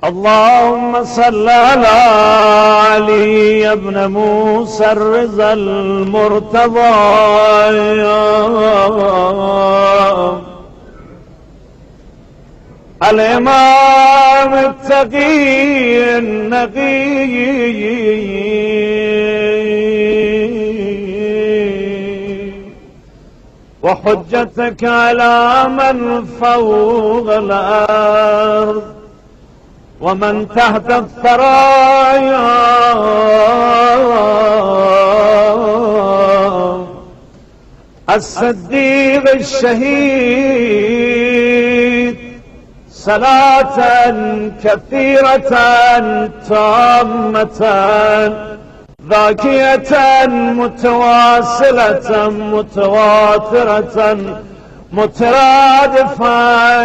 اللهم صل على علي بن موسى الرضا المرتضى الإمام التقي النقي وحجتك على من فوق الأرض ومن تحت الثرايا الصديق الشهيد صلاة كثيرة تامة ذاكية متواصلة متواترة مترادفة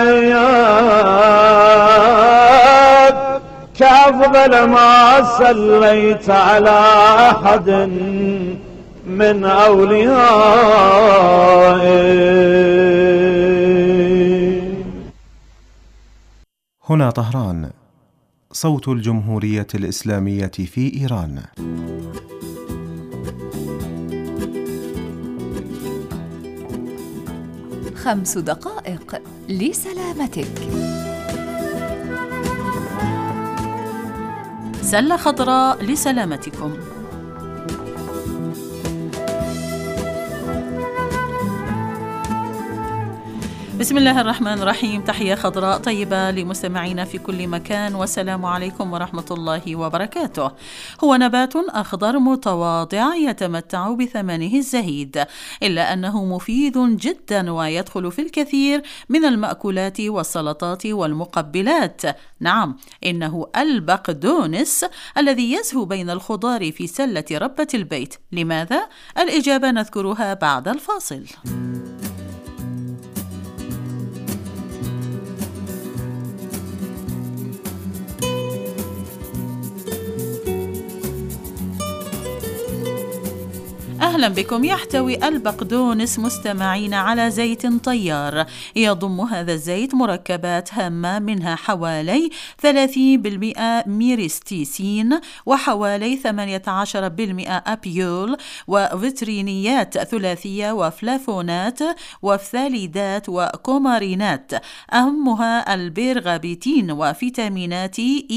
كأفضل ما صليت على أحد من أوليائه. هنا طهران، صوت الجمهورية الإسلامية في إيران. 5 دقائق لسلامتك. سلة خضراء لسلامتكم. بسم الله الرحمن الرحيم. تحية خضراء طيبة لمستمعينا في كل مكان، والسلام عليكم ورحمة الله وبركاته. هو نبات أخضر متواضع يتمتع بثمنه الزهيد، إلا أنه مفيد جدا ويدخل في الكثير من المأكولات والسلطات والمقبلات. نعم، إنه البقدونس الذي يزهو بين الخضار في سلة ربة البيت. لماذا؟ الإجابة نذكرها بعد الفاصل. أهلا بكم. يحتوي البقدونس مستمعين على زيت طيار، يضم هذا الزيت مركبات هامة منها حوالي 30% ميرستيسين وحوالي 18% أبيول وفيترينيات ثلاثية وفلافونات وفثاليدات وكومارينات، أهمها البيرغابيتين وفيتامينات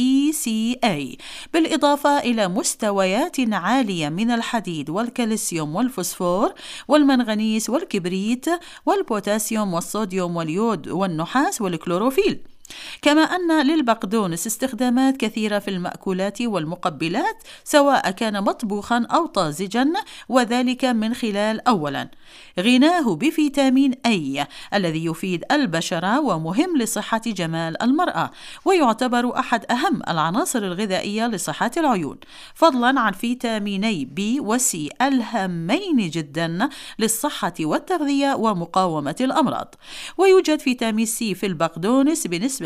ECA، بالإضافة إلى مستويات عالية من الحديد والكالسيوم والفوسفور والمنغنيس والكبريت والبوتاسيوم والصوديوم واليود والنحاس والكلوروفيل. كما أن للبقدونس استخدامات كثيرة في المأكولات والمقبلات، سواء كان مطبوخا أو طازجا، وذلك من خلال أولا غناه بفيتامين A الذي يفيد البشرة ومهم لصحة جمال المرأة، ويعتبر أحد أهم العناصر الغذائية لصحة العيون، فضلا عن فيتاميني B و C الهامين جدا للصحة والتغذية ومقاومة الأمراض. ويوجد فيتامين C في البقدونس بنسبة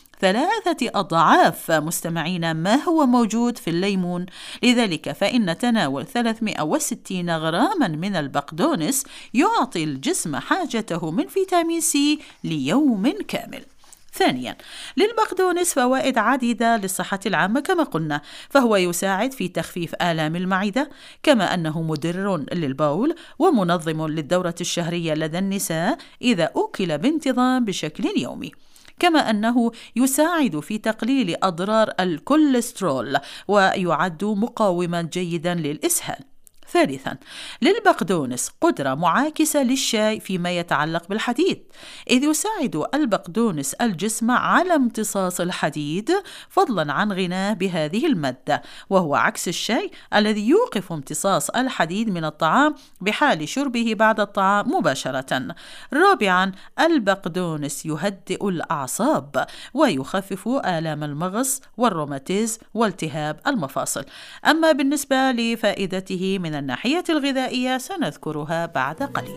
3 أضعاف مستمعين ما هو موجود في الليمون. لذلك فإن تناول 360 غراما من البقدونس يعطي الجسم حاجته من فيتامين سي ليوم كامل. ثانيا، للبقدونس فوائد عديدة للصحة العامة كما قلنا، فهو يساعد في تخفيف آلام المعدة، كما أنه مدر للبول ومنظم للدورة الشهرية لدى النساء إذا أكل بانتظام بشكل يومي، كما أنه يساعد في تقليل أضرار الكوليسترول ويعد مقاوما جيدا للإسهال. ثالثا، للبقدونس قدرة معاكسة للشاي فيما يتعلق بالحديد، إذ يساعد البقدونس الجسم على امتصاص الحديد، فضلا عن غناه بهذه المادة، وهو عكس الشاي الذي يوقف امتصاص الحديد من الطعام بحال شربه بعد الطعام مباشرة. رابعا، البقدونس يهدئ الأعصاب ويخفف آلام المغص والروماتيزم والتهاب المفاصل. أما بالنسبة لفائدته من الناحية الغذائية سنذكرها بعد قليل.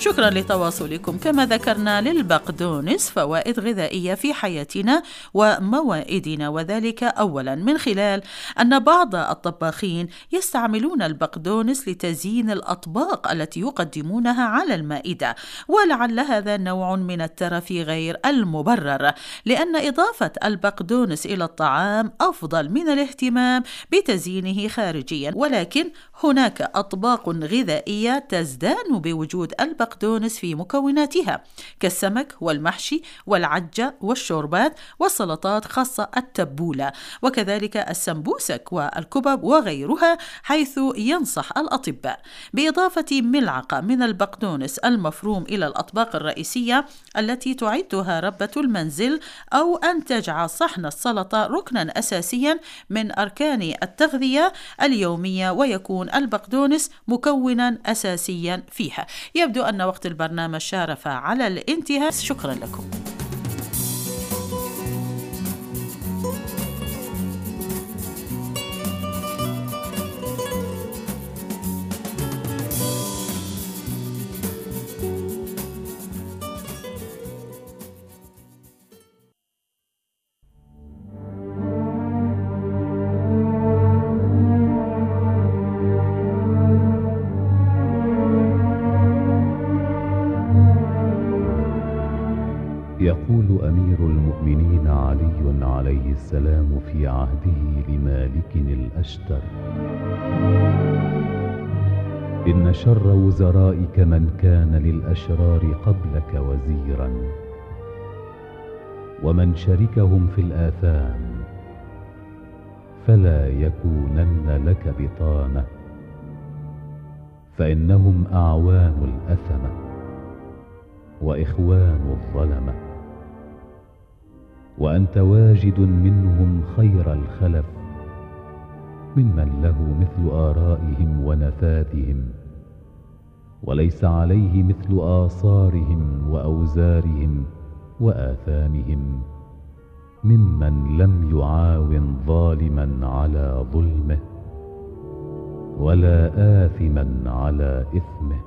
شكرا لتواصلكم. كما ذكرنا للبقدونس فوائد غذائية في حياتنا وموائدنا، وذلك أولا من خلال أن بعض الطباخين يستعملون البقدونس لتزيين الأطباق التي يقدمونها على المائدة، ولعل هذا نوع من الترف غير المبرر، لأن إضافة البقدونس إلى الطعام أفضل من الاهتمام بتزيينه خارجيا. ولكن هناك أطباق غذائية تزدان بوجود البقدونس في مكوناتها كالسمك والمحشي والعجة والشوربات والسلطات، خاصة التبولة، وكذلك السمبوسك والكبب وغيرها، حيث ينصح الأطباء بإضافة ملعقة من البقدونس المفروم إلى الأطباق الرئيسية التي تعدها ربة المنزل، أو أن تجعل صحن السلطة ركنا أساسيا من أركان التغذية اليومية، ويكون البقدونس مكونا أساسيا فيها. يبدو أن وقت البرنامج شارف على الانتهاء. شكرا لكم. يقول أمير المؤمنين علي عليه السلام في عهده لمالك الأشتر: إن شر وزرائك من كان للأشرار قبلك وزيرا، ومن شركهم في الآثام فلا يكونن لك بطانة، فإنهم أعوان الأثمة وإخوان الظلمة، وأنت واجد منهم خير الخلف، ممن له مثل آرائهم ونفاذهم، وليس عليه مثل آثارهم وأوزارهم وآثامهم، ممن لم يعاون ظالما على ظلمه ولا آثما على إثمه.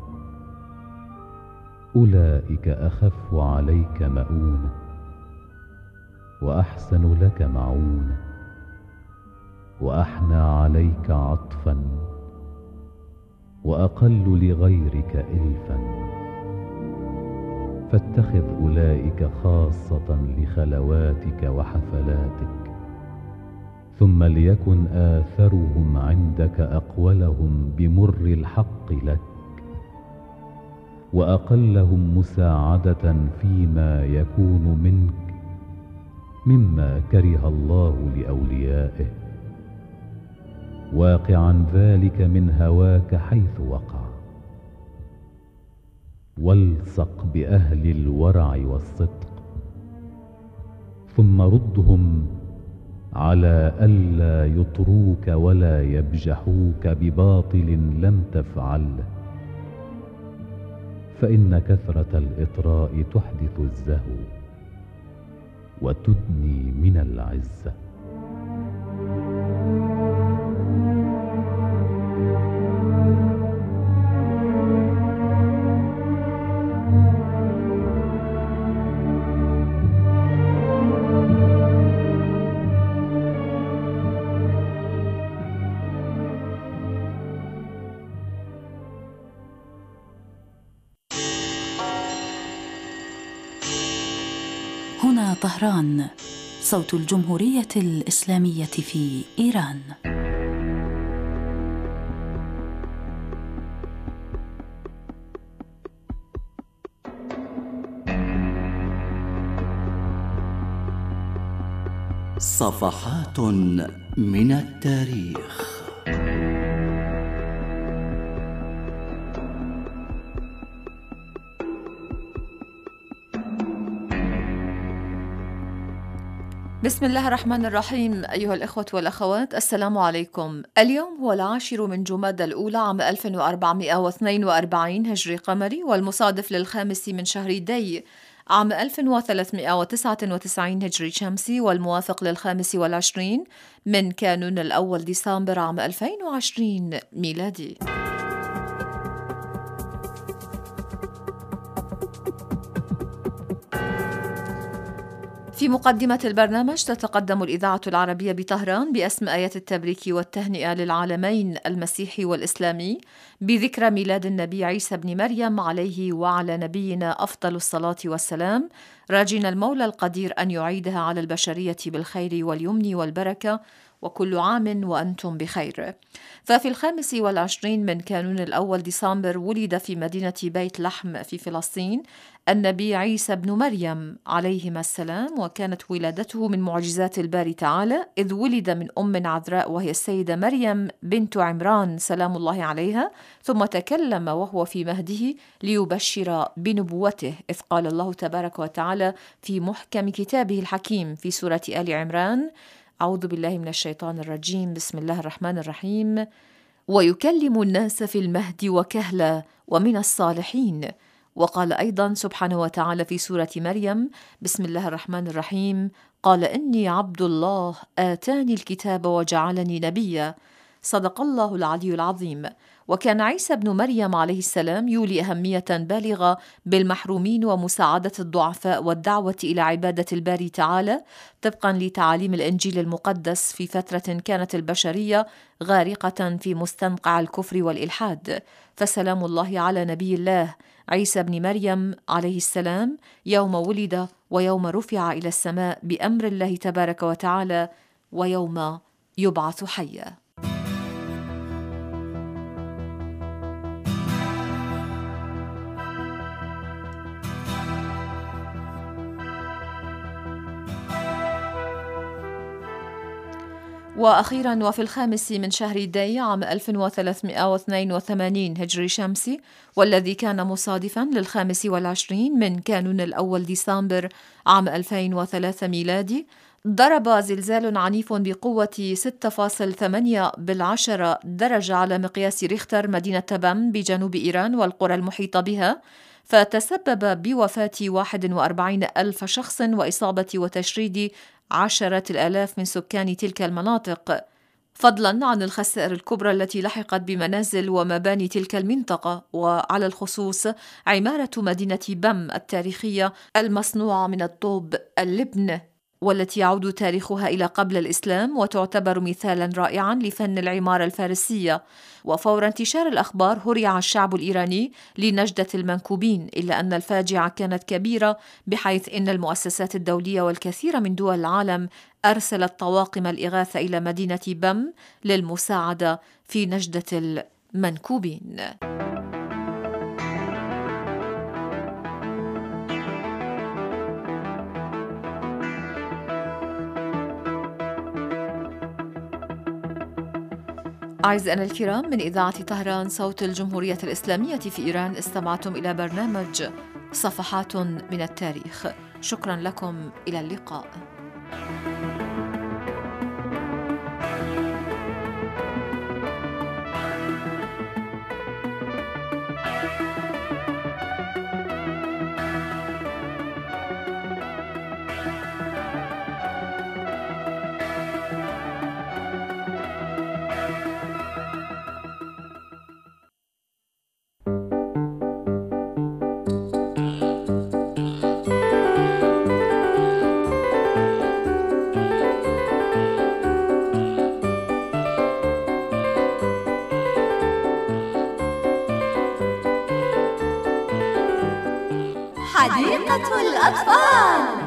أولئك أخف عليك مؤونة وأحسن لك معونة وأحنى عليك عطفا وأقل لغيرك إلفا، فاتخذ أولئك خاصة لخلواتك وحفلاتك، ثم ليكن آثرهم عندك أقولهم بمر الحق لك، وأقلهم مساعدة فيما يكون منك مما كره الله لأوليائه، واقعا ذلك من هواك حيث وقع. والصق بأهل الورع والصدق، ثم ردهم على ألا يطروك ولا يبجحوك بباطل لم تفعله، فإن كثرة الإطراء تحدث الزهو وتدني من العزة. هنا طهران، صوت الجمهورية الإسلامية في إيران. صفحات من التاريخ. بسم الله الرحمن الرحيم. أيها الإخوة والأخوات، السلام عليكم. اليوم هو 10 من جمادى الأولى عام 1442 هجري قمري، والمصادف لل5 من شهر دي عام 1399 هجري شمسي، والموافق لل25 من كانون الأول ديسمبر عام 2020 ميلادي. في مقدمة البرنامج تتقدم الإذاعة العربية بطهران بأسم آيات التبريك والتهنئة للعالمين المسيحي والإسلامي بذكرى ميلاد النبي عيسى بن مريم عليه وعلى نبينا أفضل الصلاة والسلام، راجين المولى القدير أن يعيدها على البشرية بالخير واليمن والبركة، وكل عام وأنتم بخير. ففي 25 من كانون الأول ديسمبر ولد في مدينة بيت لحم في فلسطين النبي عيسى بن مريم عليهما السلام، وكانت ولادته من معجزات الباري تعالى، إذ ولد من أم عذراء وهي السيدة مريم بنت عمران سلام الله عليها، ثم تكلم وهو في مهده ليبشر بنبوته، إذ قال الله تبارك وتعالى في محكم كتابه الحكيم في سورة آل عمران: أعوذ بالله من الشيطان الرجيم، بسم الله الرحمن الرحيم: ويكلم الناس في المهد وكهلا ومن الصالحين. وقال أيضا سبحانه وتعالى في سورة مريم: بسم الله الرحمن الرحيم: قال إني عبد الله آتاني الكتاب وجعلني نبيا. صدق الله العلي العظيم. وكان عيسى بن مريم عليه السلام يولي أهمية بالغة بالمحرومين ومساعدة الضعفاء والدعوة إلى عبادة الباري تعالى طبقا لتعاليم الإنجيل المقدس في فترة كانت البشرية غارقة في مستنقع الكفر والإلحاد. فسلام الله على نبي الله عيسى بن مريم عليه السلام يوم ولد ويوم رفع إلى السماء بأمر الله تبارك وتعالى ويوم يبعث حيا. وأخيرا وفي 5 من شهر دي عام 1382 هجري شمسي، والذي كان مصادفا 25 من كانون الأول ديسمبر عام 2003 ميلادي، ضرب زلزال عنيف بقوة 6.8 بالعشرة درجة على مقياس ريختر مدينة بام بجنوب إيران والقرى المحيطة بها، فتسبب بوفاة 41,000 شخص وإصابة وتشريد 10,000 من سكان تلك المناطق، فضلا عن الخسائر الكبرى التي لحقت بمنازل ومباني تلك المنطقة، وعلى الخصوص عمارة مدينة بام التاريخية المصنوعة من الطوب اللبن، والتي يعود تاريخها إلى قبل الإسلام وتعتبر مثالا رائعا لفن العمارة الفارسية. وفور انتشار الأخبار هرع الشعب الإيراني لنجدة المنكوبين، إلا أن الفاجعة كانت كبيرة بحيث إن المؤسسات الدولية والكثير من دول العالم أرسلت طواقم الإغاثة إلى مدينة بام للمساعدة في نجدة المنكوبين. أعزائنا الكرام، من إذاعة طهران صوت الجمهورية الإسلامية في إيران استمعتم إلى برنامج صفحات من التاريخ. شكرا لكم، إلى اللقاء. حديقة الأطفال.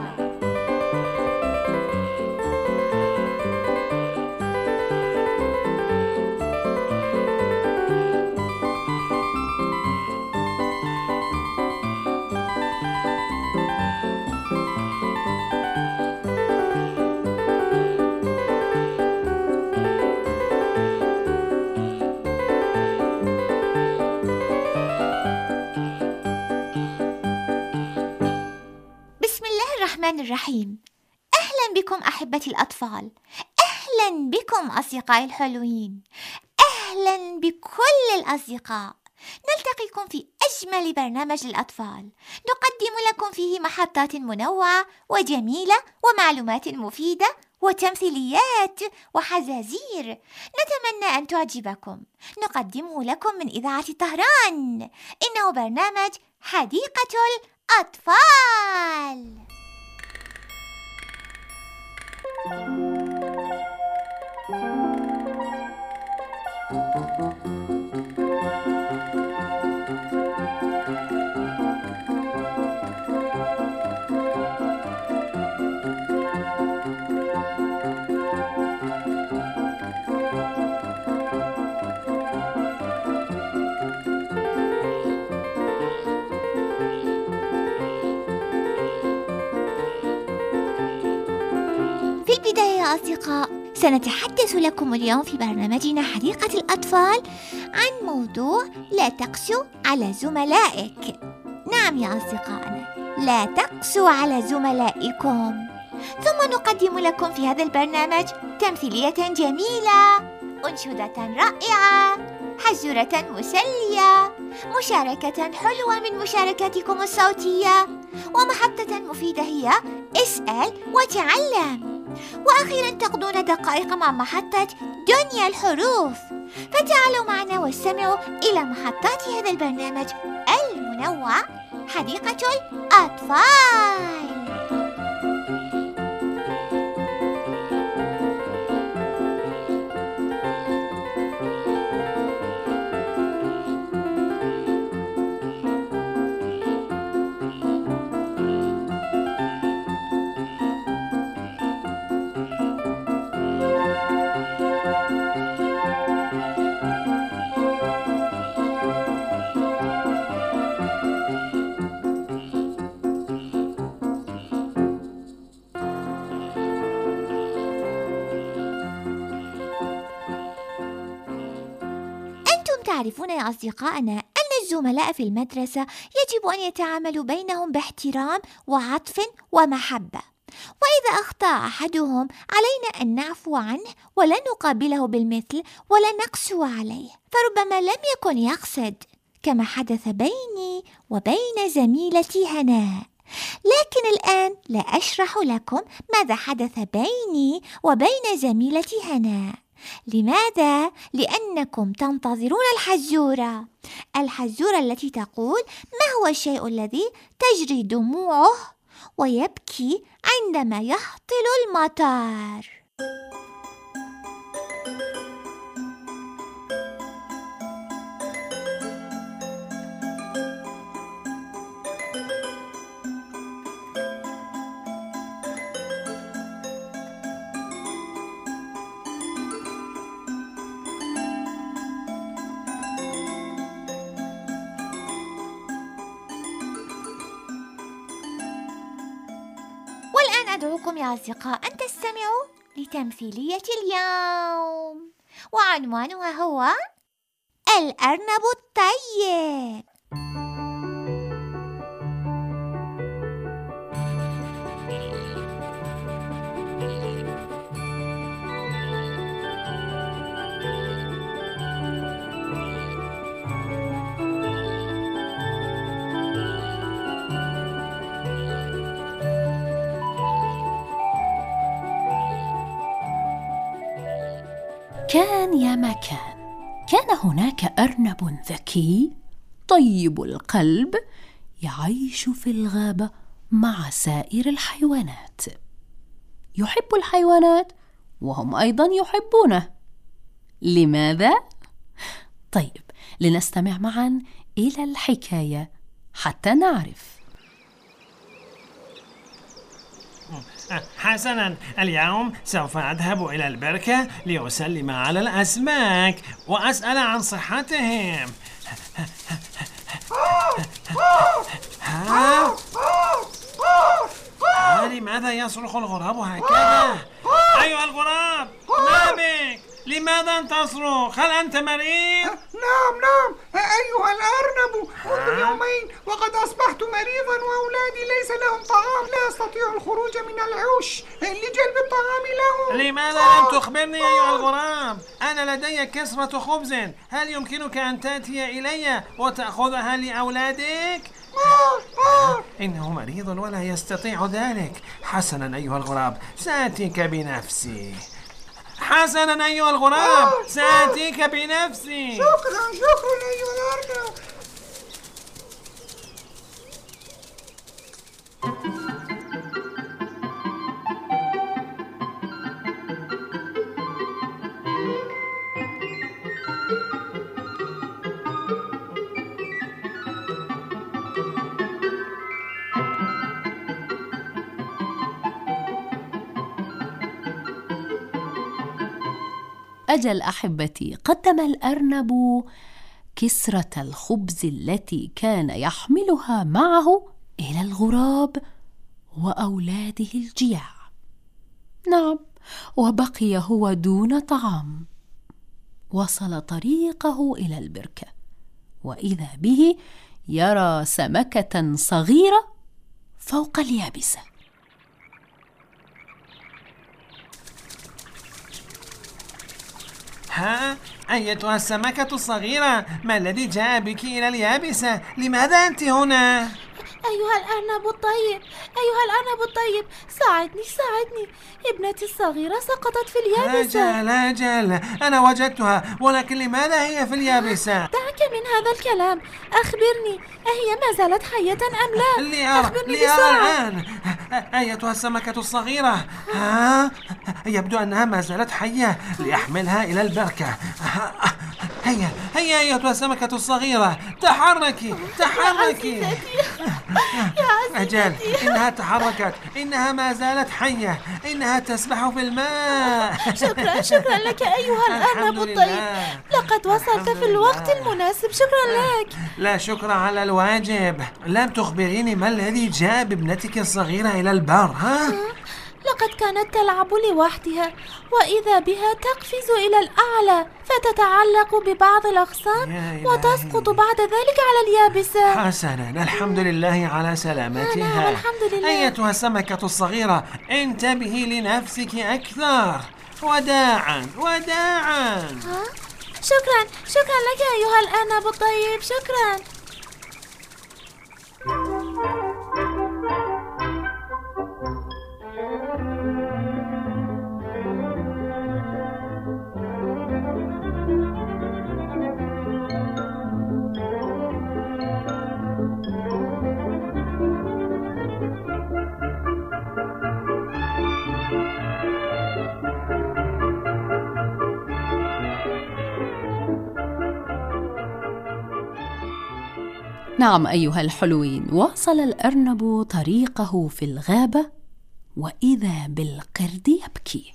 الرحيم. أهلا بكم أحبتي الأطفال، أهلا بكم أصدقائي الحلوين، أهلا بكل الأصدقاء. نلتقيكم في أجمل برنامج للأطفال، نقدم لكم فيه محطات منوعة وجميلة ومعلومات مفيدة وتمثيليات وحزازير نتمنى أن تعجبكم. نقدمه لكم من إذاعة طهران، إنه برنامج حديقة الأطفال. في البداية يا أصدقاء، سنتحدث لكم اليوم في برنامجنا حديقة الأطفال عن موضوع لا تقسوا على زملائك. نعم يا أصدقائنا، لا تقسوا على زملائكم. ثم نقدم لكم في هذا البرنامج تمثيلية جميلة، أنشودة رائعة، حزورة مسلية، مشاركة حلوة من مشاركاتكم الصوتية، ومحطة مفيدة هي اسأل وتعلم. وأخيرا تقضون دقائق مع محطة دنيا الحروف. فتعالوا معنا واستمعوا إلى محطات هذا البرنامج المنوع حديقة الأطفال. تعرفون يا أصدقائنا أن الزملاء في المدرسة يجب أن يتعاملوا بينهم باحترام وعطف ومحبة، وإذا أخطأ أحدهم علينا أن نعفو عنه ولا نقابله بالمثل ولا نقسو عليه، فربما لم يكن يقصد، كما حدث بيني وبين زميلتي هناء. لكن الآن لا أشرح لكم ماذا حدث بيني وبين زميلتي هناء. لماذا؟ لأنكم تنتظرون الحزورة التي تقول ما هو الشيء الذي تجري دموعه ويبكي عندما يهطل المطر. والآن أدعوكم يا أصدقاء أن تستمعوا لتمثيلية اليوم، وعنوانها هو الأرنب الطيب. كان يا مكان، كان هناك أرنب ذكي طيب القلب يعيش في الغابة مع سائر الحيوانات. يحب الحيوانات وهم أيضا يحبونه. لماذا؟ طيب، لنستمع معا إلى الحكاية حتى نعرف. حسناً، اليوم سوف أذهب إلى البركة لأسلم على الأسماك وأسأل عن صحتهم. لماذا يصرخ الغراب هكذا؟ أيها الغراب، ما بك؟ لماذا تصرخ؟ هل أنت مريض؟ نعم أيها الأرنب، منذ يومين وقد أصبحت مريضا وأولادي ليس لهم طعام، لا أستطيع الخروج من العش لجلب الطعام لهم. لماذا لم تخبرني أيها الغراب؟ أنا لدي كسرة خبز، هل يمكنك أن تأتي إلي وتأخذها لأولادك؟ إنه مريض ولا يستطيع ذلك. حسنا أيها الغراب، سآتيك بنفسي. حسنا أيها الغراب، سآتيك بنفسي. شكرا أيها الأرنب. أجل أحبتي، قدم الأرنب كسرة الخبز التي كان يحملها معه إلى الغراب وأولاده الجياع. نعم، وبقي هو دون طعام. وصل طريقه إلى البركة، وإذا به يرى سمكة صغيرة فوق اليابسة. ها أيتها السمكة الصغيرة، ما الذي جاء بك إلى اليابسة؟ لماذا أنت هنا؟ أيها الأرنب الطيب، أيها الأرنب الطيب، ساعدني، ابنتي الصغيرة سقطت في اليابسة. أجل، أنا وجدتها، ولكن لماذا هي في اليابسة؟ دعك من هذا الكلام، أخبرني، أهي ما زالت حية أم لا؟ أخبرني بسرعة الآن. أيتها السمكة الصغيرة، يبدو أنها ما زالت حية، لأحملها إلى البركة. هيا أيتها السمكة الصغيرة، تحركي. أجل، إنها تحركت، إنها ما زالت حية، إنها تسبح في الماء. شكرا لك أيها الأرنب الطيب، لقد وصلت في الوقت المناسب، شكرا لك. لا شكر على الواجب. لم تخبريني ما الذي جاء بابنتك الصغيرة إلى البر؟ لقد كانت تلعب لوحدها، وإذا بها تقفز إلى الأعلى فتتعلق ببعض الأغصان وتسقط بعد ذلك على اليابسة. حسنا، الحمد لله على سلامتها. الحمد لله. أيتها السمكة الصغيرة، انتبهي لنفسك أكثر. وداعا. شكرا لك أيها الأرنب الطيب، شكرا. نعم أيها الحلوين، واصل الأرنب طريقه في الغابة، وإذا بالقرد يبكي.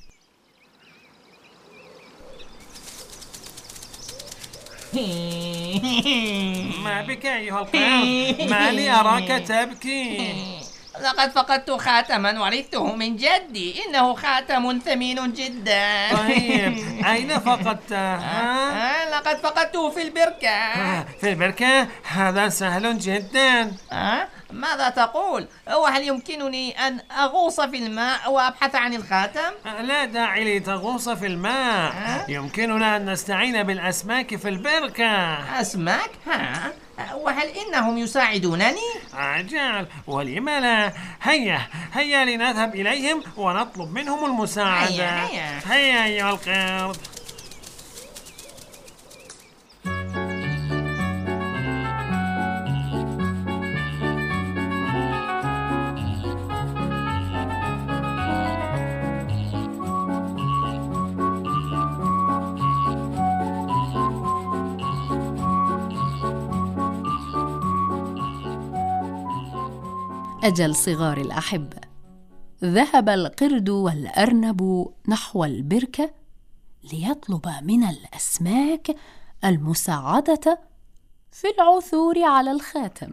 ما بك أيها القرد؟ ما لي أراك تبكي؟ لقد فقدت خاتما ورثته من جدي، إنه خاتم ثمين جدا. طيب، أين فقدته؟ لقد فقدته في البركة. في البركة؟ هذا سهل جدا. ماذا تقول؟ وهل يمكنني أن أغوص في الماء وأبحث عن الخاتم؟ لا داعي لتغوص في الماء. يمكننا أن نستعين بالأسماك في البركة. أسماك؟ وهل إنهم يساعدونني؟ عجل، ولم لا؟ هيا لنذهب إليهم ونطلب منهم المساعدة. هيا أيها القرد. أجل صغار الأحبة، ذهب القرد والأرنب نحو البركة ليطلب من الأسماك المساعدة في العثور على الخاتم.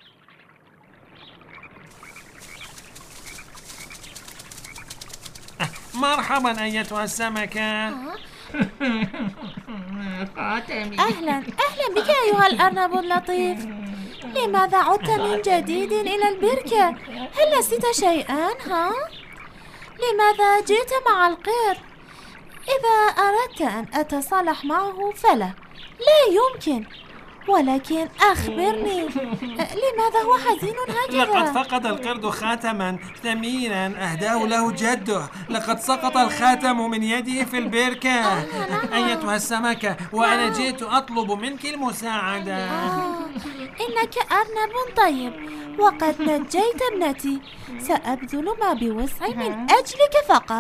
مرحبا أيتها السمكة. أهلا بك أيها الأرنب اللطيف. لماذا عدت من جديد إلى البركة؟ هل نسيت شيئا؟ لماذا جئت مع القرد؟ إذا أردت أن أتصالح معه فلا يمكن، ولكن أخبرني، لماذا هو حزين هكذا؟ لقد فقد القرد خاتما ثمينا أهداه له جده. لقد سقط الخاتم من يده في البركة. أيتها السمكة، وأنا جئت أطلب منك المساعدة. إنك أرنب طيب، وقد نجيت ابنتي. سأبذل ما بوسعي من أجلك فقط.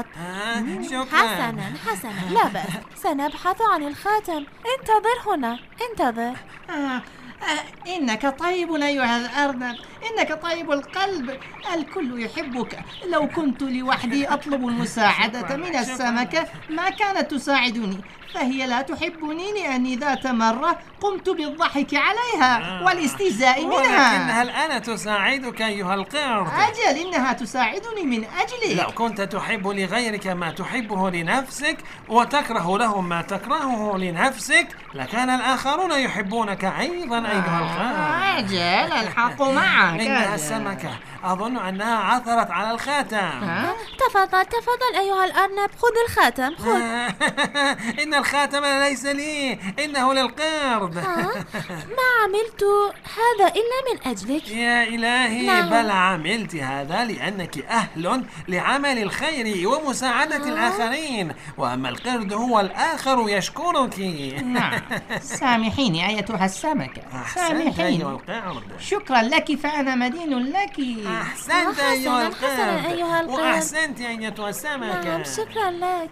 شكرا. حسنا، لا بأس، سنبحث عن الخاتم. انتظر هنا، انتظر. إنك طيب أيها الأرنب، إنك طيب القلب، الكل يحبك. لو كنت لوحدي أطلب المساعدة من السمكة ما كانت تساعدني، فهي لا تحبني لأني ذات مرة قمت بالضحك عليها والاستهزاء منها. ولكنها الآن تساعدك أيها القرد. أجل، إنها تساعدني من أجلك. لو كنت تحب لغيرك ما تحبه لنفسك وتكره لهم ما تكرهه لنفسك لكان الآخرون يحبونك أيضا أيها القرد. أجل، الحق معك. إنها السمكة، أظن أنها عثرت على الخاتم. تفضل أيها الأرنب، خذ الخاتم، خذ. إن الخاتم ليس لي، إنه للقرد. ما عملت هذا إلا من أجلك يا إلهي. بل عملت هذا لأنك أهل لعمل الخير ومساعدة الآخرين، وأما القرد هو الآخر يشكرك. سامحيني أيتها السمكة، سامحيني. شكرا لك، فأنا مدين لك. أحسنت أيها القرد، وأحسنت أيتها السمكة. شكرا لك.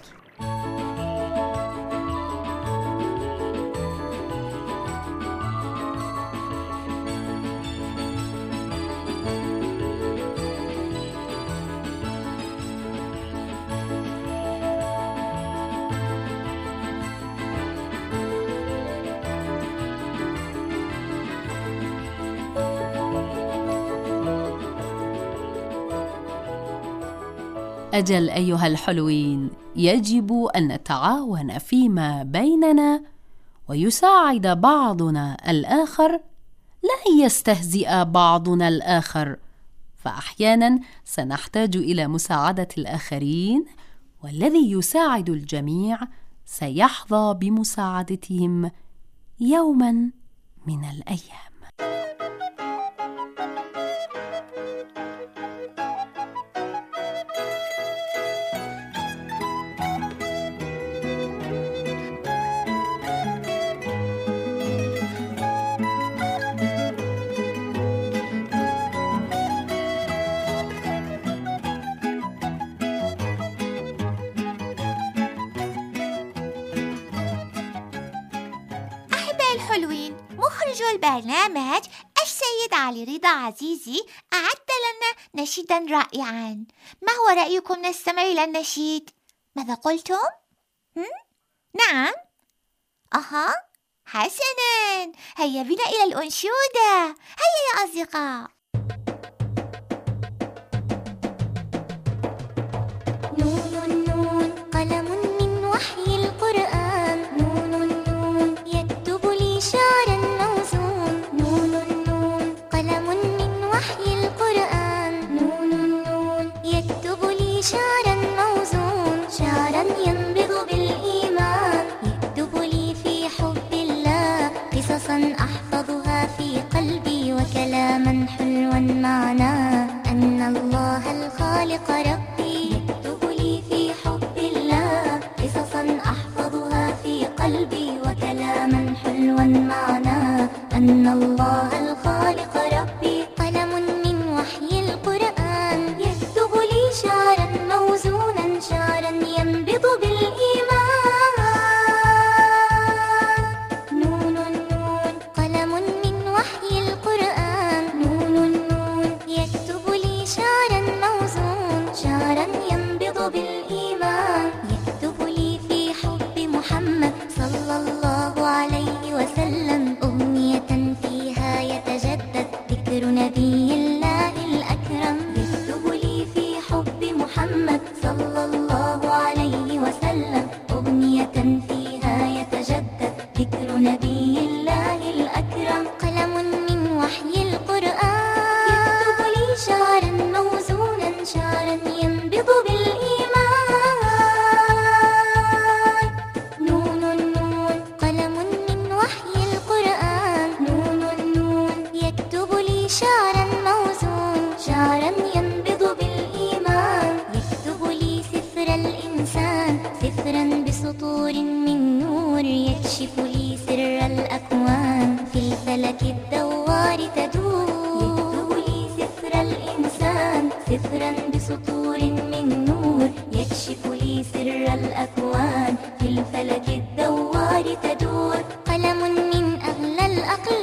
أجل أيها الحلوين، يجب أن نتعاون فيما بيننا ويساعد بعضنا الآخر، لا يستهزئ بعضنا الآخر، فأحيانا سنحتاج إلى مساعدة الآخرين، والذي يساعد الجميع سيحظى بمساعدتهم يوما من الأيام. الحلوين، مخرج البرنامج السيد علي رضا عزيزي أعد لنا نشيدا رائعا. ما هو رأيكم نستمع إلى النشيد؟ ماذا قلتم؟ نعم؟ حسنا، هيا بنا إلى الأنشودة. هيا يا أصدقاء. نون نون قلم من وحي القرآن، نون نون يكتب لي شعرا موزون، نون نون قلم من وحي القرآن، نون نون يكتب لي شعرا موزون، شعرا ينبض بالإيمان، يكتب لي في حب الله قصصا أحفظها في قلبي، وكلاما حلوا معناه أن الله الخالق ربي، يكتب لي في حب الله قصصا أحفظها في قلبي، وكلاما حلوا معناه أن الله الخالق ربي. قلم من وحي القرآن يكتب لي شعرا موزونا، شعرا ينبض بالإيمان، نون نون قلم من وحي القرآن، نون نون يكتب لي شعرا موزون، شعرا ينبض بالإيمان، يكتب لي في حب محمد صلى الله عليه وسلم أغنية فيها يتجدد ذكر نبي الله الأكرم، يكتب لي في حب محمد صلى الله عليه وسلم أغنية فيها يتجدد ذكر نبي الله الأكرم. قلم من وحي القرآن يكتب لي شعرا موزونا، شعرا ينبض بالإيمان، نون نون قلم من وحي القرآن، نون نون يكتب لي شعرا موزون، شعرا ينبض بالإيمان، يكتب لي سفر الإنسان، سفرا بسطور من نور، يكشف لي سر الأكوان في الفلك الدوار تدور، يكتب لي سفر الإنسان، سفرا بسطور من نور، يكشف لي سر الأكوان في الفلك الدوار تدور. قلم من أغلى الأقلام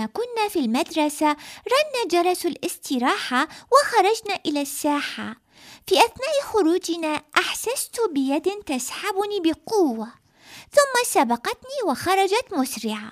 كنا في المدرسة رن جرس الاستراحة وخرجنا إلى الساحة. في أثناء خروجنا أحسست بيد تسحبني بقوة، ثم سبقتني وخرجت مسرعة.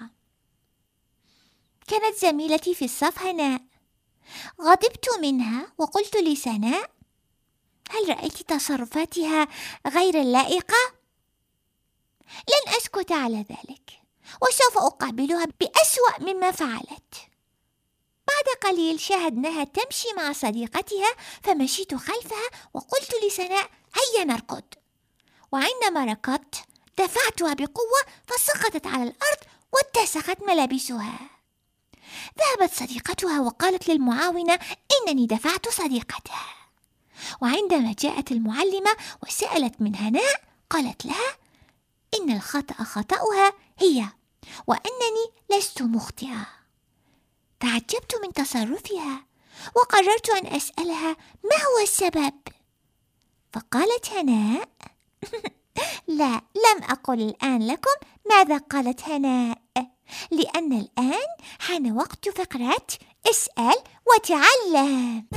كانت زميلتي في الصف هناء. غضبت منها وقلت لسناء: هل رأيت تصرفاتها غير اللائقة؟ لن أسكت على ذلك، وسوف أقابلها بأسوأ مما فعلت. بعد قليل شاهدناها تمشي مع صديقتها، فمشيت خلفها وقلت لسناء: هيا نركض. وعندما ركضت دفعتها بقوة فسقطت على الأرض واتسخت ملابسها. ذهبت صديقتها وقالت للمعاونة إنني دفعت صديقتها. وعندما جاءت المعلمة وسألت من هناء قالت لها إن الخطأ خطأها هي، وأنني لست مخطئة. تعجبت من تصرفها وقررت أن أسألها ما هو السبب. فقالت هناء: لا، لم أقل الآن لكم ماذا قالت هناء، لأن الآن حان وقت فقرة اسأل وتعلم.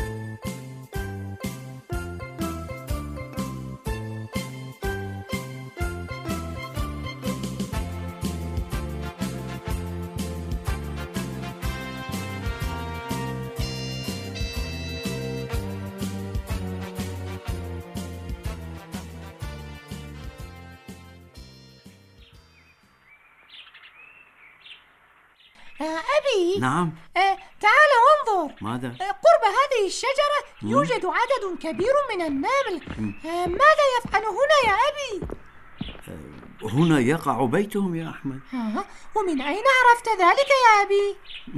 أبي. نعم. تعال انظر. ماذا؟ قرب هذه الشجرة يوجد عدد كبير من النمل. ماذا يفعل هنا يا أبي؟ هنا يقع بيتهم يا أحمد. ومن أين عرفت ذلك يا أبي؟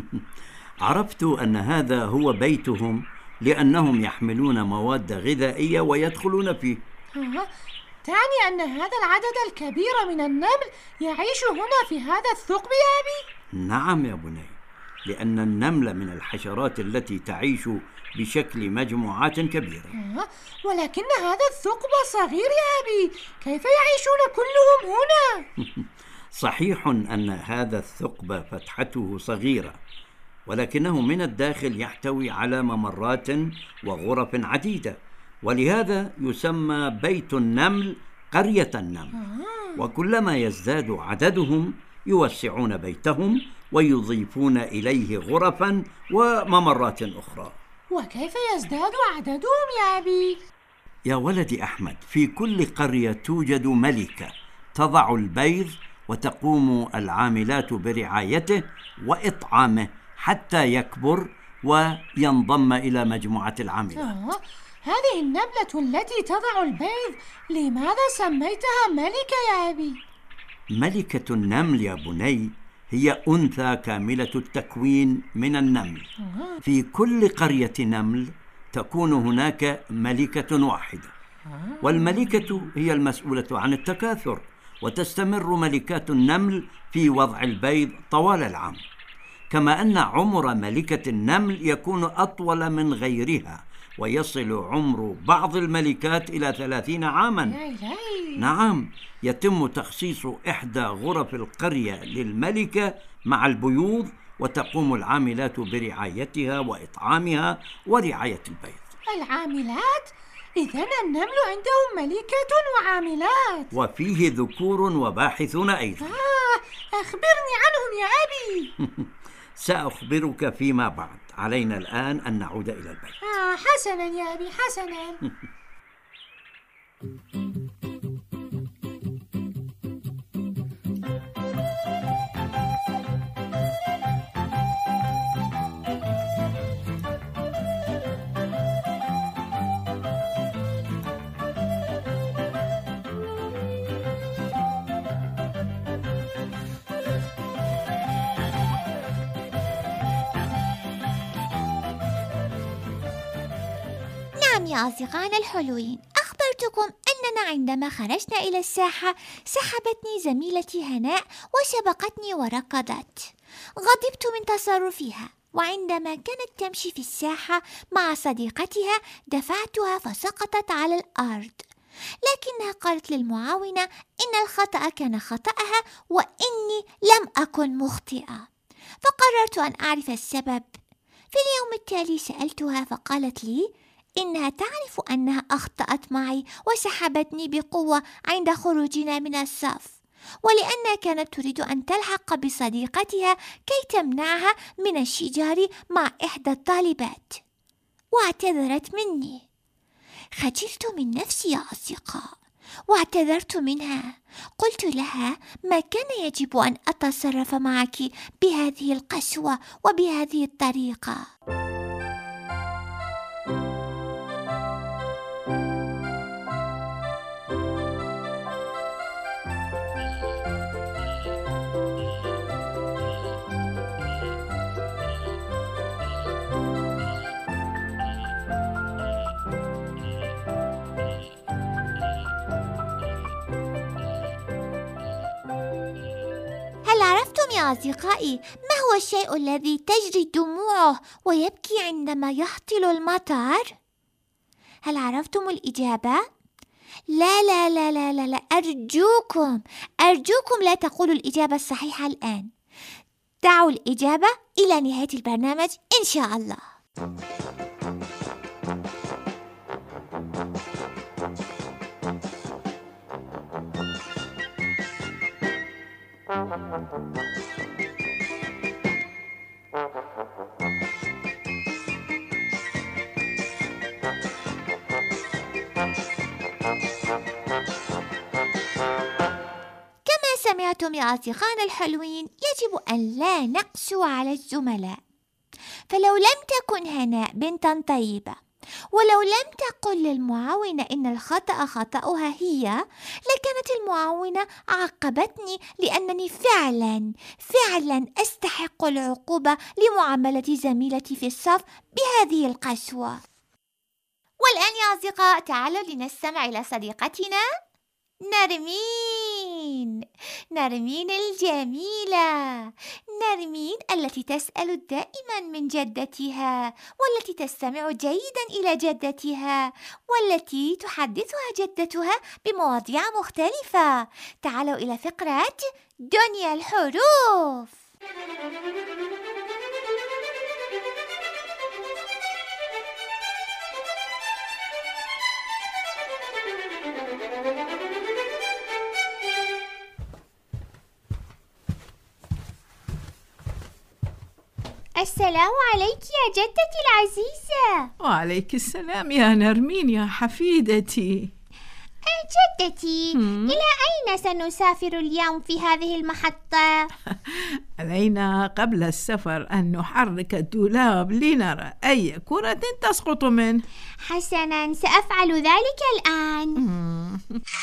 عرفت أن هذا هو بيتهم لأنهم يحملون مواد غذائية ويدخلون فيه. تعني أن هذا العدد الكبير من النمل يعيش هنا في هذا الثقب يا أبي؟ نعم يا بني، لأن النمل من الحشرات التي تعيش بشكل مجموعات كبيرة. ولكن هذا الثقب صغير يا أبي، كيف يعيشون كلهم هنا؟ صحيح أن هذا الثقب فتحته صغيرة، ولكنه من الداخل يحتوي على ممرات وغرف عديدة، ولهذا يسمى بيت النمل قرية النمل. وكلما يزداد عددهم يوسعون بيتهم ويضيفون إليه غرفا وممرات أخرى. وكيف يزداد عددهم يا أبي؟ يا ولدي أحمد، في كل قرية توجد ملكة تضع البيض وتقوم العاملات برعايته وإطعامه حتى يكبر وينضم إلى مجموعة العاملات. هذه النملة التي تضع البيض لماذا سميتها ملكة يا أبي؟ ملكة النمل يا بني هي أنثى كاملة التكوين من النمل. في كل قرية نمل تكون هناك ملكة واحدة، والملكة هي المسؤولة عن التكاثر، وتستمر ملكات النمل في وضع البيض طوال العام، كما أن عمر ملكة النمل يكون أطول من غيرها، ويصل عمر بعض الملكات إلى 30 عاما. نعم، يتم تخصيص إحدى غرف القرية للملكة مع البيوض، وتقوم العاملات برعايتها وإطعامها ورعاية البيض. العاملات؟ إذن النمل عندهم ملكة وعاملات، وفيه ذكور وباحثون أيضا. أخبرني عنهم يا أبي. سأخبرك فيما بعد، علينا الآن أن نعود إلى البيت. حسنا يا أبي، حسنا. نعم يا أصدقائنا الحلوين، أخبرتكم أننا عندما خرجنا إلى الساحة سحبتني زميلتي هناء وسبقتني وركضت. غضبت من تصرفها، وعندما كانت تمشي في الساحة مع صديقتها دفعتها فسقطت على الأرض، لكنها قالت للمعاونة إن الخطأ كان خطأها وإني لم أكن مخطئة. فقررت أن أعرف السبب. في اليوم التالي سألتها فقالت لي إنها تعرف أنها أخطأت معي وسحبتني بقوة عند خروجنا من الصف، ولأنها كانت تريد أن تلحق بصديقتها كي تمنعها من الشجار مع إحدى الطالبات، واعتذرت مني. خجلت من نفسي يا أصدقاء واعتذرت منها. قلت لها ما كان يجب أن أتصرف معك بهذه القسوة وبهذه الطريقة. هل عرفتم يا أصدقائي ما هو الشيء الذي تجري دموعه ويبكي عندما يهطل المطر؟ هل عرفتم الإجابة؟ لا لا لا لا لا, لا. أرجوكم لا تقولوا الإجابة الصحيحة الآن. دعوا الإجابة إلى نهاية البرنامج إن شاء الله. سمعتم يا أصدقائنا الحلوين، يجب أن لا نقسو على الزملاء. فلو لم تكن هناء بنتا طيبة ولو لم تقل للمعاونة إن الخطأ خطأها هي، لكانت المعاونة عاقبتني لأنني فعلا أستحق العقوبة لمعاملة زميلتي في الصف بهذه القسوة. والآن يا أصدقاء تعالوا لنستمع إلى صديقتنا نرمين الجميلة، نرمين التي تسأل دائما من جدتها، والتي تستمع جيدا إلى جدتها، والتي تحدثها جدتها بمواضيع مختلفة. تعالوا إلى فقرة دنيا الحروف. السلام عليك يا جدتي العزيزة. وعليك السلام يا نرمين يا حفيدتي. جدتي، إلى أين سنسافر اليوم في هذه المحطة؟ علينا قبل السفر أن نحرك الدولاب لنرى أي كرة تسقط منه. حسناً، سأفعل ذلك الآن.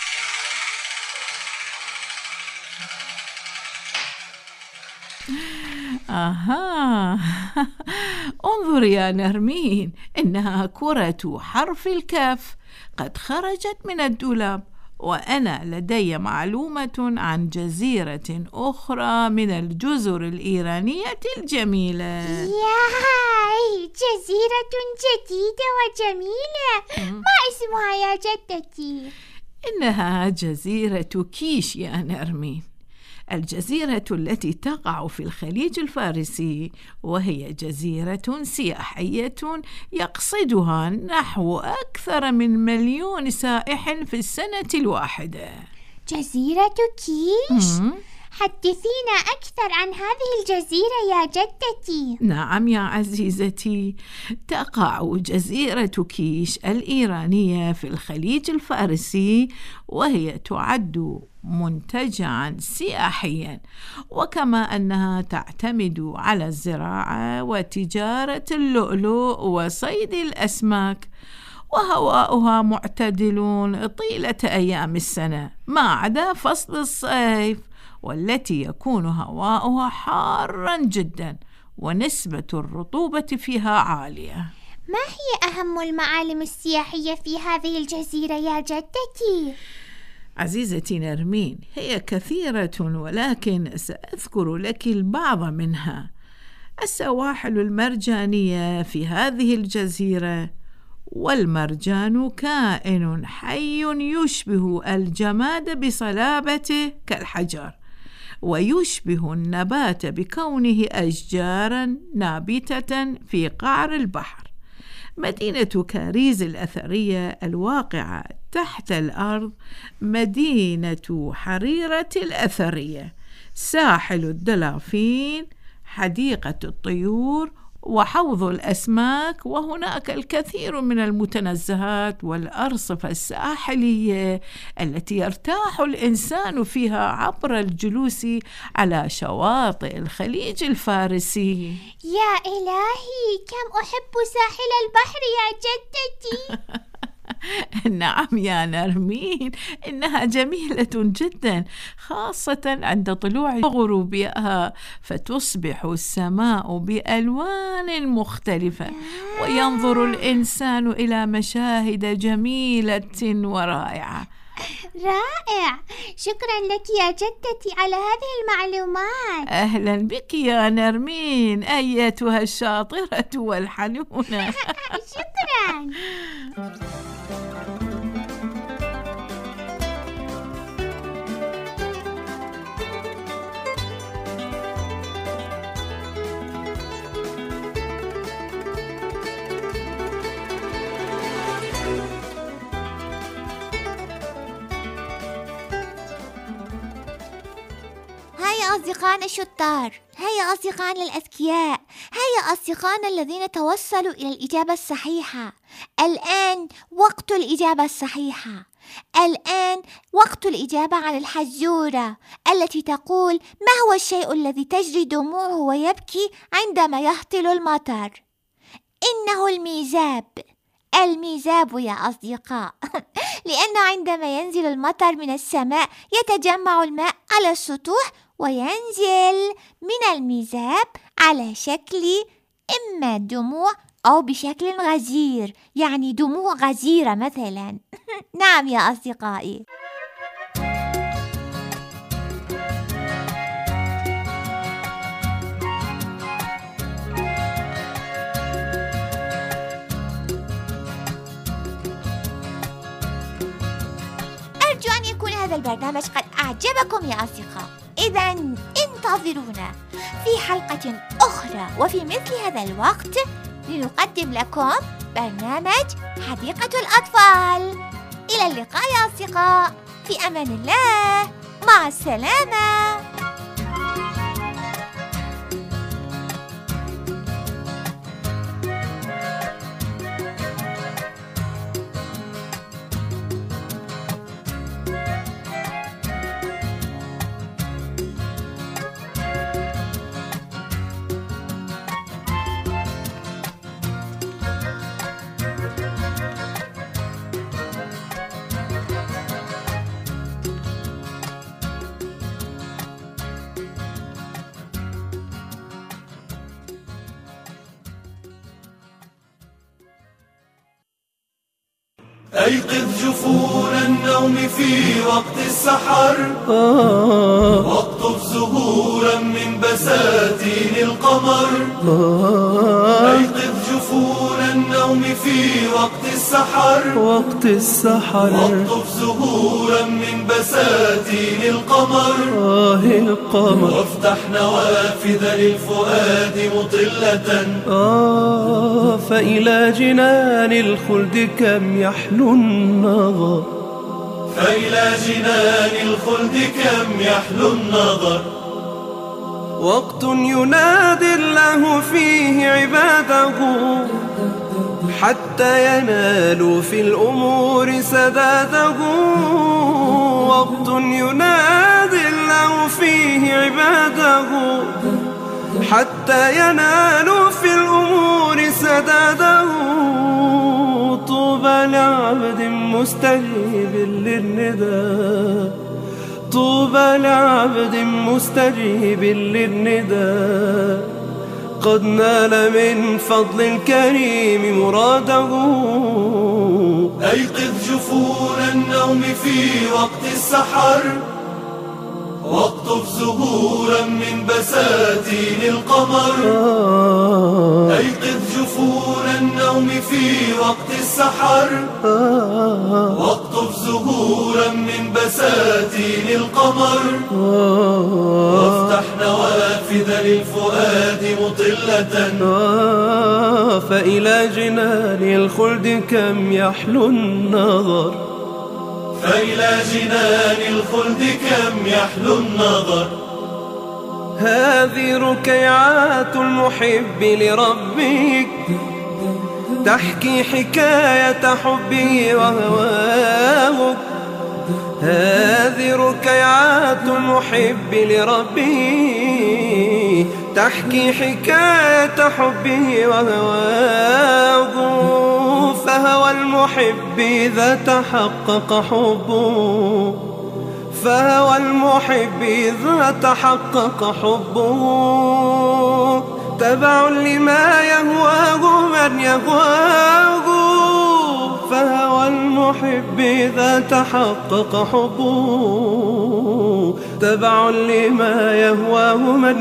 انظر يا نرمين، إنها كرة حرف الكاف قد خرجت من الدولاب، وأنا لدي معلومة عن جزيرة أخرى من الجزر الإيرانية الجميلة. ياي، جزيرة جديدة وجميلة، ما اسمها يا جدتي؟ إنها جزيرة كيش يا نرمين، الجزيرة التي تقع في الخليج الفارسي، وهي جزيرة سياحية يقصدها نحو أكثر من 1,000,000 سائح في السنة الواحدة. جزيرة كيش؟ حدثينا أكثر عن هذه الجزيرة يا جدتي. نعم يا عزيزتي، تقع جزيرة كيش الإيرانية في الخليج الفارسي، وهي تعد منتجعا سياحيا، وكما أنها تعتمد على الزراعة وتجارة اللؤلؤ وصيد الأسماك، وهواؤها معتدل طيلة أيام السنة ما عدا فصل الصيف، والتي يكون هواؤها حارا جدا ونسبة الرطوبة فيها عالية. ما هي أهم المعالم السياحية في هذه الجزيرة يا جدتي؟ عزيزتي نرمين، هي كثيرة، ولكن سأذكر لك البعض منها. السواحل المرجانية في هذه الجزيرة، والمرجان كائن حي يشبه الجماد بصلابته كالحجر، ويشبه النبات بكونه أشجاراً نابتة في قعر البحر. مدينة كاريز الأثرية الواقعة تحت الأرض مدينة حريرة الأثرية، ساحل الدلافين، حديقة الطيور، وحوض الأسماك، وهناك الكثير من المتنزهات والأرصفة الساحلية التي يرتاح الإنسان فيها عبر الجلوس على شواطئ الخليج الفارسي. يا إلهي، كم أحب ساحل البحر يا جدتي. نعم يا نرمين، إنها جميلة جدا، خاصة عند طلوع غروبها، فتصبح السماء بألوان مختلفة وينظر الإنسان إلى مشاهد جميلة ورائعة. رائع، شكرا لك يا جدتي على هذه المعلومات. أهلا بك يا نرمين أيتها الشاطرة والحنونة. شكرا. هيا أصدقائنا الشطار، هيا أصدقائنا الأذكياء، هيا أصدقائنا الذين توصلوا إلى الإجابة الصحيحة. الآن وقت الإجابة الصحيحة. الآن وقت الإجابة عن الحزورة التي تقول: ما هو الشيء الذي تجري دموعه ويبكي عندما يهطل المطر؟ إنه الميزاب. الميزاب يا أصدقاء. لأنه عندما ينزل المطر من السماء يتجمع الماء على السطوح وينزل من الميزاب على شكل إما دموع أو بشكل غزير، يعني دموع غزيرة مثلا. نعم يا أصدقائي. أرجو أن يكون هذا البرنامج قد أعجبكم يا أصدقاء. إذن انتظرونا في حلقة أخرى وفي مثل هذا الوقت لنقدم لكم برنامج حديقة الأطفال. إلى اللقاء يا أصدقاء، في أمان الله، مع السلامة. أيقظ جفون النوم في وقت السحر، واقطف زهورا من بساتين القمر. أيقظ جفون النوم في وقت السحر، واقطف زهورا من بساتين القمر. وافتح نوافذ للفؤاد مطلة، فإلى جنان الخلد كم يحلو النظر، فإلى جنان الخلد كم يحلو النظر. وقت ينادي الله فيه عباده حتى ينالوا في الأمور سداده. وقت ينادي الله فيه عباده حتى ينالوا في الأمور سداده. طوبى لعبد مستجيب للندى، طوبى لعبد مستجيب للندى، قد نال من فضل الكريم مراده. أيقظ جفون النوم في وقت السحر، واقطف زهورا من بساتين القمر أيقظ جفون النوم في وقت السحر واقطف زهورا من بساتين القمر وافتح نوافذ للفؤاد مطلة فإلى جنان الخلد كم يحلو النظر فإلى جنان الخلد كم يحلو النظر هذه ركيعات المحب لربك تحكي حكاية حبه وهواه هذه ركيعات المحب لربه تحكي حكاية حبه وهواه فهوى المحب إذا تحقق حبه فهوى المحب إذا تحقق حبه تبع لما يهواه من يهواه فهوى المحب إذا تحقق حبه تبع لما يهواه من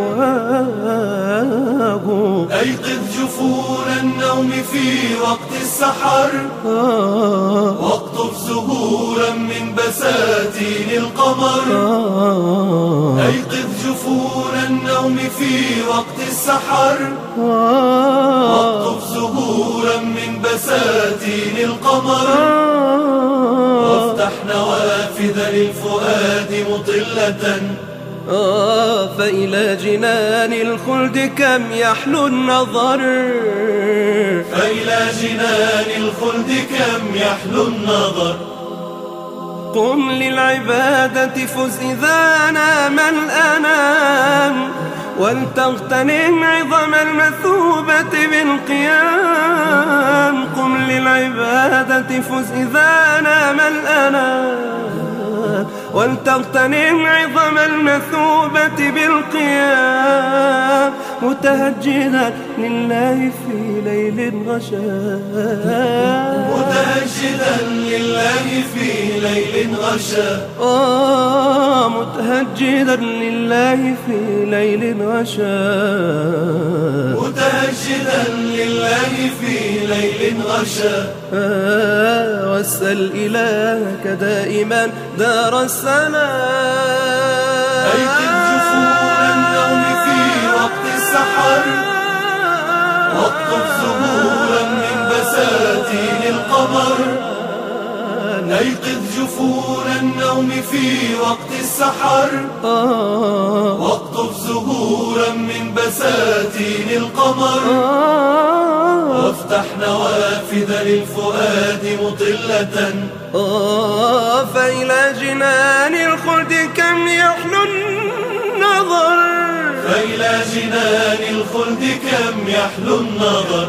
يهواه أيقظ جفون النوم في وقت السحر واقطف زهورا من بساتين القمر أيقظ جفون النوم في وقت السحر واقطف زهورا من بساتين القمر وافتح نوافذ للفؤاد مطلة فإلى جنان الخلد كم يحلو النظر فإلى جنان الخلد كم يحلو النظر قم للعبادة فز إذا نام الأنام ولتغتنم عظم المثوبة بالقيام قم للعبادة فز إذا نام الأنام ولتغتنم عظم المثوبة بالقيام متهجدا لله في ليل غشا متهجدا لله في ليل غشا متهجدا لله في ليل غشا متهجدا لله في ليل غشا واسأل إلهك دائما دار السلام أيقظ جفون النوم في وقت السحر واقطف زهورا من بساتين القمر أيقظ جفون النوم في وقت السحر واقطف زهورا من بساتين القمر وافتح نوافذ للفؤاد مطلة فإلى جنان الخلد كم يحلو النظر فإلى جنان الخلد كم يحلو النظر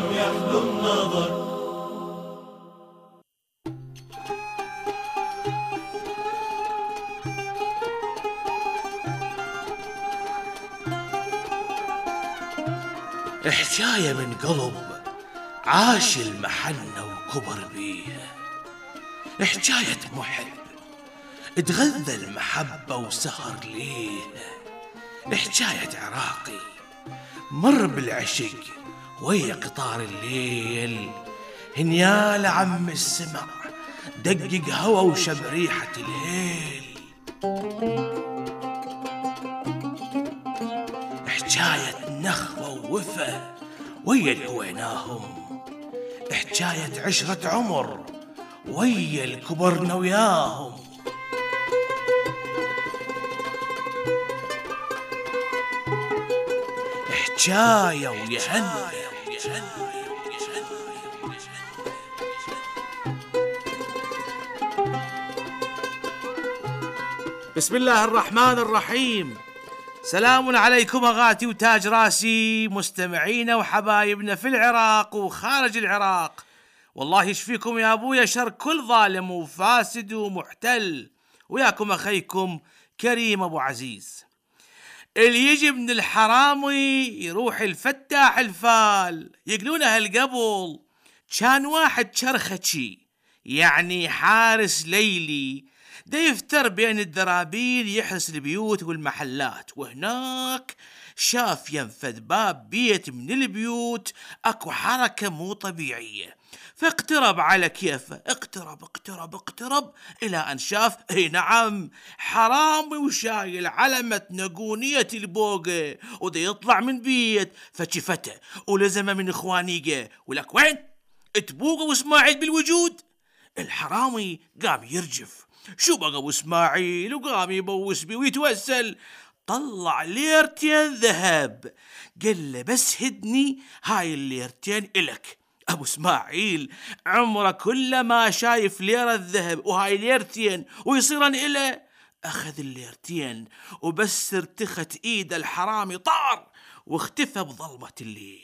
حكاية من قلب عاش المحنة وكبر بيه حكاية محب اتغذى المحبة وسهر ليه حكاية عراقي مر بالعشق ويا قطار الليل هنيال عم السمع دقق هوا وشب ريحة الهيل حكاية نخوة ووفا ويا الهويناهم حكاية عشرة عمر ويا الكبرنا وياهم حكاية ويهنى بسم الله الرحمن الرحيم. سلام عليكم أغاتي وتاج راسي مستمعينا وحبايبنا في العراق وخارج العراق. والله يشفيكم يا أبويا شر كل ظالم وفاسد ومحتل، وياكم أخيكم كريم أبو عزيز. اللي يجي من الحرامي يروح الفتاح الفال، يقولونها القبل كان واحد شرخشي يعني حارس ليلي دا يفتر بين الدرابين يحرس البيوت والمحلات، وهناك شاف ينفذ باب بيت من البيوت اكو حركة مو طبيعية، فاقترب على كيفه، اقترب الى ان شاف نعم حرامي وشايل علمة نقونية البوقة ودا يطلع من بيت، فشفته ولزمه من اخوانيقه ولك وين تبوقه واسماعيل بالوجود. الحرامي قام يرجف، شو بقى ابو اسماعيل، وقام يبوس بيه ويتوسل، طلع ليرتين ذهب، قال له بس هدني هاي الليرتين إلك. أبو اسماعيل عمره كله ما شايف ليرة الذهب وهاي ليرتين ويصيرن إله، أخذ الليرتين وبس ارتخت إيد الحرامي طار واختفى بظلمة الليل.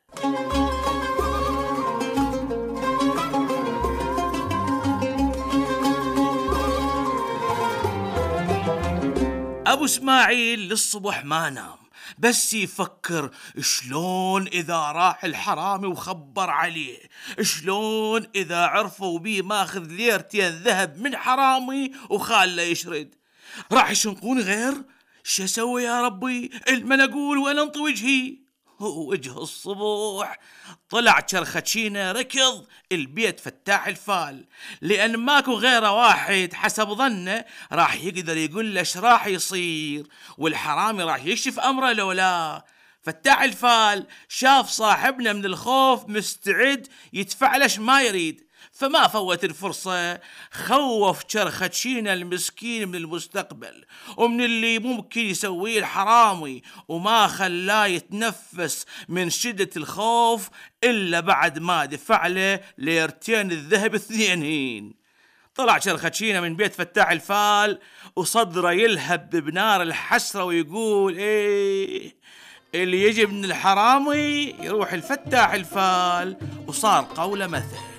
أبو اسماعيل للصبح ما نام، بس يفكر شلون إذا راح الحرامي وخبر عليه، شلون إذا عرفوا بيه ماخذ ليرتين ذهب من حرامي وخاله يشرد، راح يشنقون غير؟ شو اسوي يا ربي؟ المن اقول وانا انطي وجهي. وجه الصبح طلع شرختشينه ركض البيت فتاح الفال، لأن ماكو غيره واحد حسب ظنه راح يقدر يقول له ايش راح يصير، والحرامي راح يكشف أمره لولا. فتاح الفال شاف صاحبنا من الخوف مستعد يدفع لش ما يريد، فما فوت الفرصة، خوف شرختشينه المسكين من المستقبل ومن اللي ممكن يسويه الحرامي، وما خلاه يتنفس من شدة الخوف إلا بعد ما دفع له ليرتين الذهب 2. طلع شرختشينه من بيت فتاح الفال وصدره يلهب بنار الحسرة ويقول اللي يجي من الحرامي يروح الفتاح الفال، وصار قوله مثل.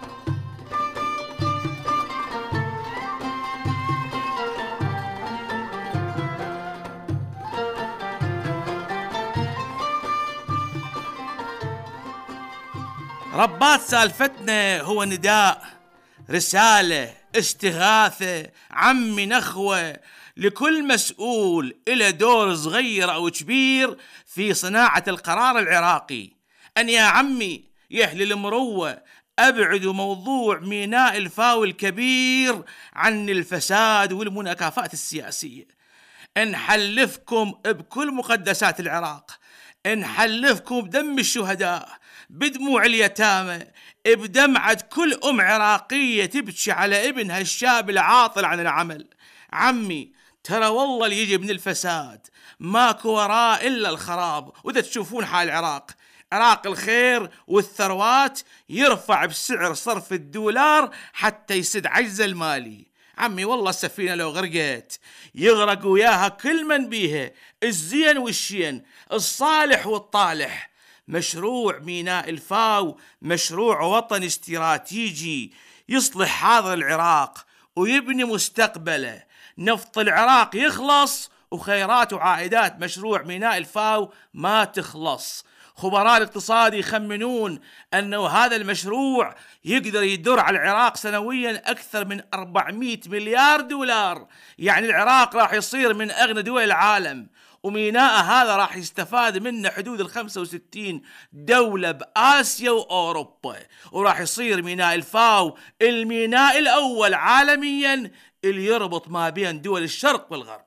رباط سالفتنا هو نداء، رسالة، استغاثة، عمي، نخوة لكل مسؤول إلى دور صغير أو كبير في صناعة القرار العراقي، أن يا عمي يا أهل المروة أبعدوا موضوع ميناء الفاو الكبير عن الفساد والمناكفات السياسية. نحلفكم بكل مقدسات العراق، نحلفكم بدم الشهداء، بدموع اليتامى، بدمعة كل أم عراقية تبكي على ابنها الشاب العاطل عن العمل. عمي ترى والله اللي يجي من الفساد ماكو وراه إلا الخراب، وإذا تشوفون حال العراق، عراق الخير والثروات يرفع بسعر صرف الدولار حتى يسد عجزه المالي. عمي والله السفينة لو غرقت يغرق وياها كل من بيها، الزين والشين، الصالح والطالح. مشروع ميناء الفاو مشروع وطني استراتيجي يصلح حاضر العراق ويبني مستقبله. نفط العراق يخلص وخيرات وعائدات مشروع ميناء الفاو ما تخلص. خبراء الاقتصاد يخمنون أنه هذا المشروع يقدر يدر على العراق سنويا أكثر من 400 مليار دولار، يعني العراق راح يصير من أغنى دول العالم، وميناء هذا راح يستفاد منه حدود 65 دولة بآسيا وأوروبا، وراح يصير ميناء الفاو الميناء الأول عالميا اللي يربط ما بين دول الشرق والغرب.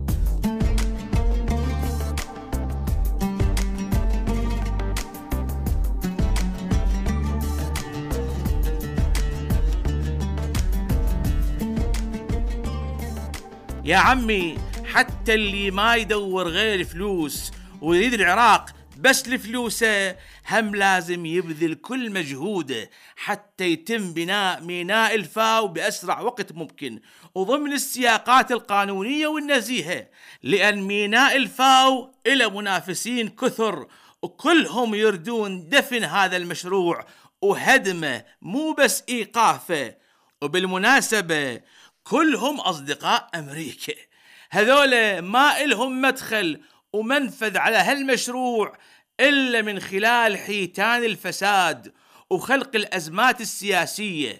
يا عمي حتى اللي ما يدور غير فلوس ويريد العراق بس لفلوسه هم لازم يبذل كل مجهوده حتى يتم بناء ميناء الفاو بأسرع وقت ممكن وضمن السياقات القانونية والنزيهة، لأن ميناء الفاو إلى منافسين كثر وكلهم يردون دفن هذا المشروع وهدمه مو بس إيقافه. وبالمناسبة كلهم أصدقاء أمريكا، هذول ما إلهم مدخل ومنفذ على هالمشروع إلا من خلال حيتان الفساد وخلق الأزمات السياسية،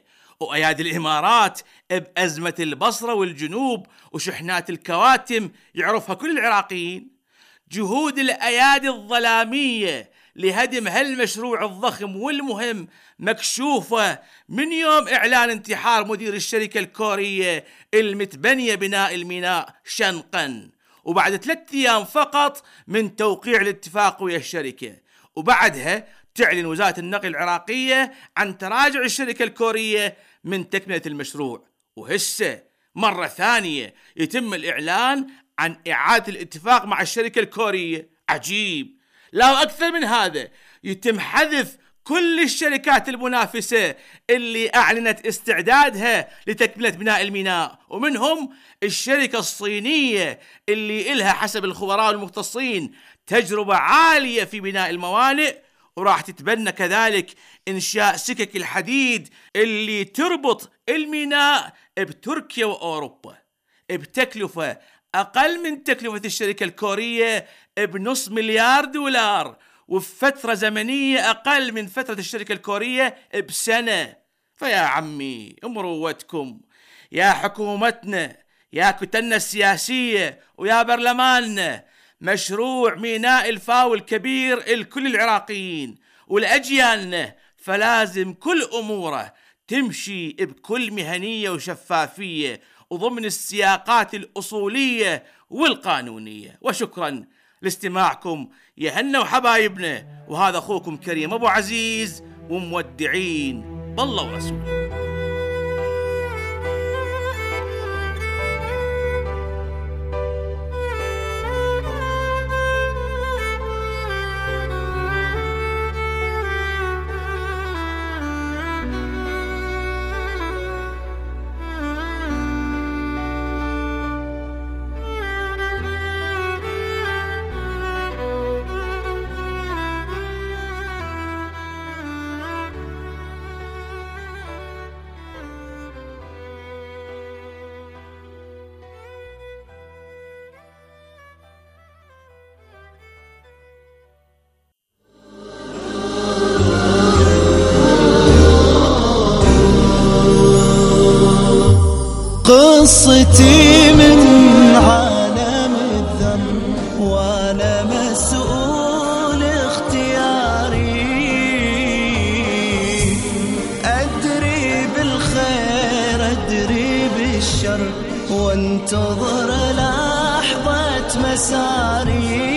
وأيادي الإمارات بأزمة البصرة والجنوب وشحنات الكواتم يعرفها كل العراقيين. جهود الأيادي الظلامية لهدم هالمشروع الضخم والمهم مكشوفة من يوم إعلان انتحار مدير الشركة الكورية المتبنية بناء الميناء شنقا، وبعد 3 أيام فقط من توقيع الاتفاق ويا الشركة. وبعدها تعلن وزارة النقل العراقية عن تراجع الشركة الكورية من تكملة المشروع، وهسه مرة ثانية يتم الإعلان عن إعادة الاتفاق مع الشركة الكورية. عجيب. لا أكثر من هذا، يتم حذف كل الشركات المنافسة اللي أعلنت استعدادها لتكملة بناء الميناء، ومنهم الشركة الصينية اللي إلها حسب الخبراء المختصين تجربة عالية في بناء الموانئ، وراح تتبنى كذلك إنشاء سكك الحديد اللي تربط الميناء بتركيا وأوروبا بتكلفة أقل من تكلفة الشركة الكورية ب$500 مليار، وفي فترة زمنية أقل من فترة الشركة الكورية بسنة. فيا عمي مروتكم، يا حكومتنا، يا كتلنا السياسية، ويا برلماننا، مشروع ميناء الفاو الكبير لكل العراقيين ولأجيالنا، فلازم كل أموره تمشي بكل مهنية وشفافية وضمن السياقات الأصولية والقانونية. وشكرا لاستماعكم يا هنا وحبايبنا، وهذا أخوكم كريم أبو عزيز، ومودعين بالله ورسوله. قصتي من عالم الذر وانا مسؤول اختياري، ادري بالخير ادري بالشر وانتظر لحظة مساري،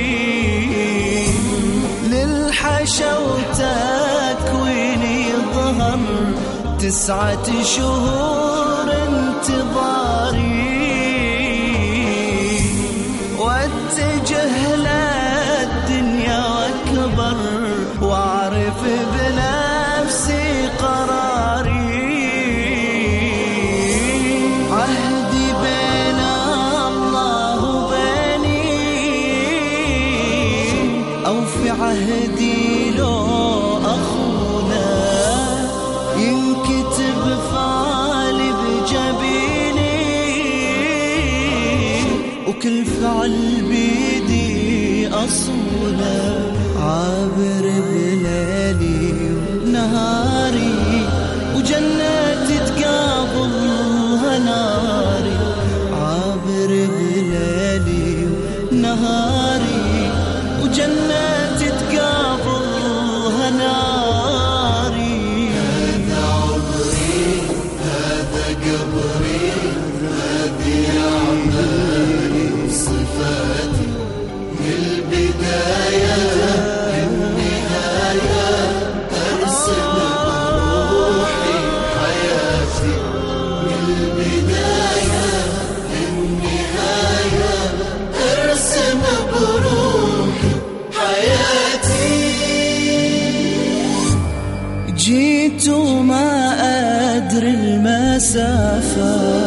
للحشا وتكويني ظهر 9 شهور انتظاري، واتجه للدنيا واكبر واعرف بنفسي قراري، عهدي بين الله وبيني او في عهدي لو اخونا ينكتب فعلي بجبيني، وكل فعل بيدي أصوله، عابر بليلي ونهاري وجنة تقابلها ناري، عابر بليلي ونهاري وجنة تقابلها ناري. هذا عمري هذا قبري هذه أعمالي وصفاتي، البداية النهاية أرسم بروحي حياتي، البداية النهاية أرسم بروحي حياتي. جيت وما أدري المسافة،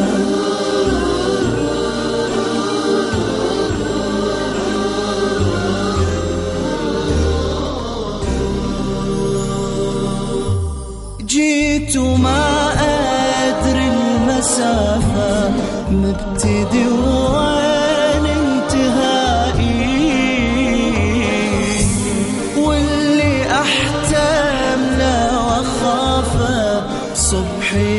جيت وما أدري المسافة، مبتدي وين انتهائي، واللي أحتمله وأخافه صبحي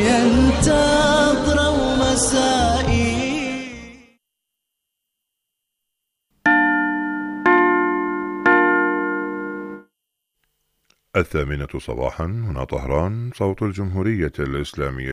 8 صباحا، هنا طهران، صوت الجمهورية الإسلامية.